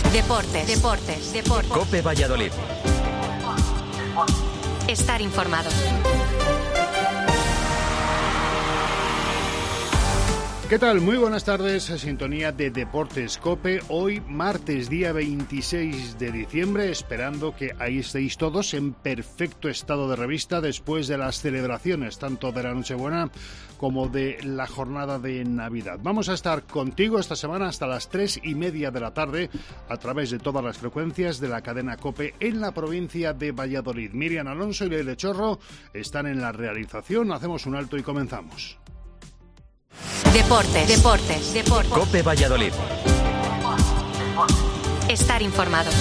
Deportes. COPE Valladolid. Estar informado. ¿Qué tal? Muy buenas tardes, sintonía de Deportes COPE. Hoy, martes, día 26 de diciembre, esperando que ahí estéis todos en perfecto estado de revista después de las celebraciones, tanto de la Nochebuena como de la jornada de Navidad. Vamos a estar contigo esta semana hasta las 3:30 de la tarde a través de todas las frecuencias de la cadena COPE en la provincia de Valladolid. Miriam Alonso y Leire Chorro están en la realización. Hacemos un alto y comenzamos. Deportes. COPE Valladolid. Estar informado.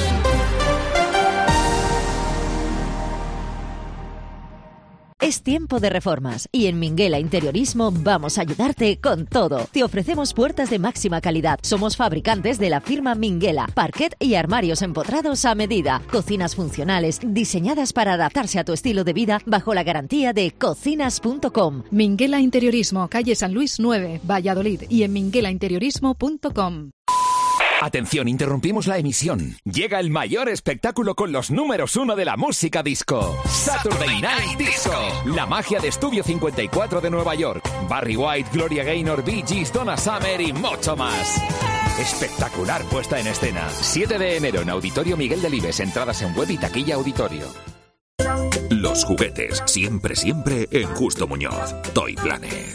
Es tiempo de reformas y en Minguela Interiorismo vamos a ayudarte con todo. Te ofrecemos puertas de máxima calidad. Somos fabricantes de la firma Minguela, parquet y armarios empotrados a medida. Cocinas funcionales diseñadas para adaptarse a tu estilo de vida bajo la garantía de cocinas.com. Minguela Interiorismo, calle San Luis 9, Valladolid y en minguelainteriorismo.com. Atención, interrumpimos la emisión. Llega el mayor espectáculo con los números 1 de la música disco. Saturday Night Disco. La magia de Estudio 54 de Nueva York. Barry White, Gloria Gaynor, Bee Gees, Donna Summer y mucho más. Espectacular puesta en escena. 7 de enero en Auditorio Miguel Delibes. Entradas en web y taquilla auditorio. Los juguetes, siempre en Justo Muñoz. Toy Planet.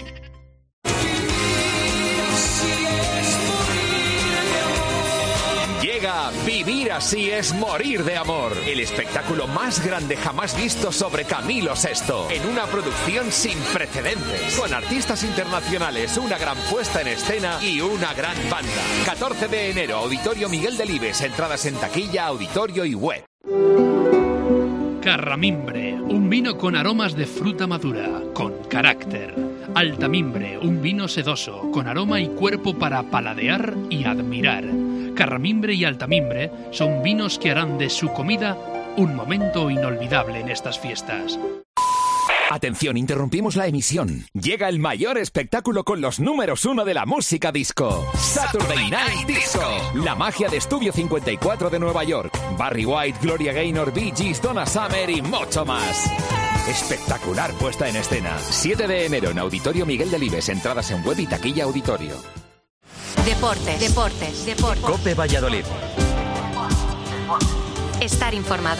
Vivir así es morir de amor. El espectáculo más grande jamás visto sobre Camilo VI. En una producción sin precedentes. Con artistas internacionales, una gran puesta en escena y una gran banda. 14 de enero, Auditorio Miguel Delibes. Entradas en taquilla, auditorio y web. Carramimbre, un vino con aromas de fruta madura, con carácter. Altamimbre, un vino sedoso, con aroma y cuerpo para paladear y admirar. Carramimbre y Altamimbre son vinos que harán de su comida un momento inolvidable en estas fiestas. Atención, interrumpimos la emisión. Llega el mayor espectáculo con los números 1 de la música disco. Saturday Night Disco. La magia de Estudio 54 de Nueva York. Barry White, Gloria Gaynor, Bee Gees, Donna Summer y mucho más. Espectacular puesta en escena. 7 de enero en Auditorio Miguel Delibes. Entradas en web y taquilla auditorio. Deportes. COPE Valladolid. Estar informado.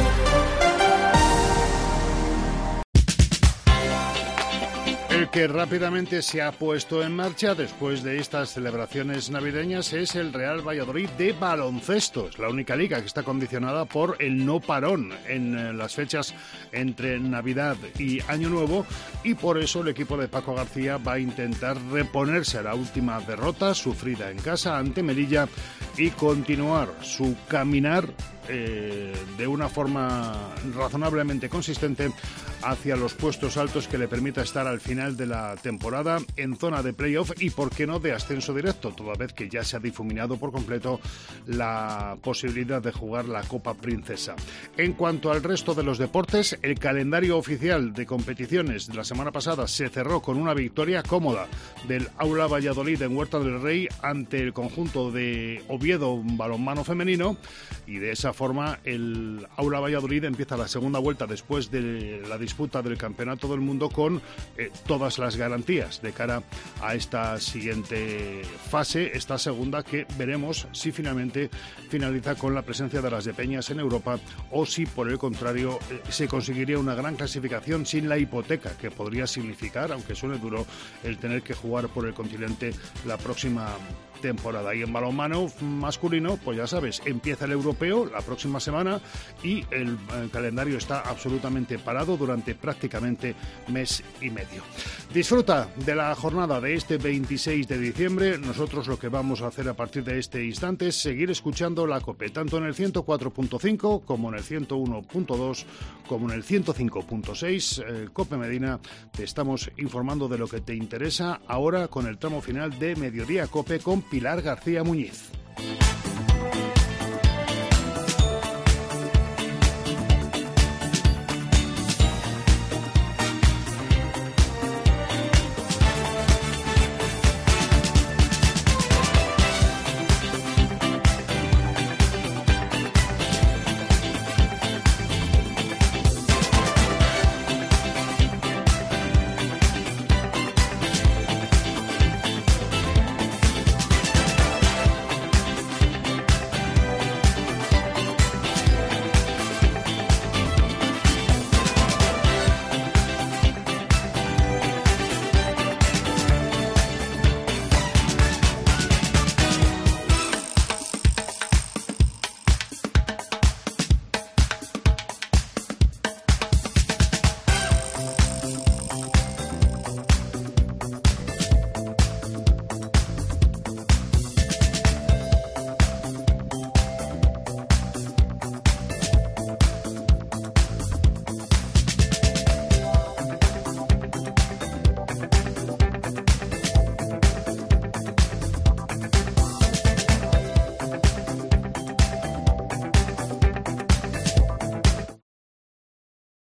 El que rápidamente se ha puesto en marcha después de estas celebraciones navideñas es el Real Valladolid de baloncesto. Es la única liga que está condicionada por el no parón en las fechas entre Navidad y Año Nuevo, y por eso el equipo de Paco García va a intentar reponerse a la última derrota sufrida en casa ante Melilla y continuar su caminar de una forma razonablemente consistente hacia los puestos altos que le permita estar al final de la temporada en zona de playoff y, por qué no, de ascenso directo, toda vez que ya se ha difuminado por completo la posibilidad de jugar la Copa Princesa. En cuanto al resto de los deportes, el calendario oficial de competiciones de la semana pasada se cerró con una victoria cómoda del Aula Valladolid en Huerta del Rey ante el conjunto de Oviedo balonmano femenino, y de esa forma el Aula Valladolid empieza la segunda vuelta después de la disputa del Campeonato del Mundo con todas las garantías de cara a esta siguiente fase, esta segunda, que veremos si finalmente finaliza con la presencia de las de Peñas en Europa o si por el contrario se conseguiría una gran clasificación sin la hipoteca que podría significar, aunque suene duro, el tener que jugar por el continente la próxima temporada. Y en balonmano masculino, pues ya sabes, empieza el europeo la próxima semana y el calendario está absolutamente parado durante prácticamente mes y medio. Disfruta de la jornada de este 26 de diciembre. Nosotros lo que vamos a hacer a partir de este instante es seguir escuchando la COPE, tanto en el 104.5 como en el 101.2 como en el 105.6. COPE Medina, te estamos informando de lo que te interesa ahora con el tramo final de Mediodía COPE con Pilar García Muñiz.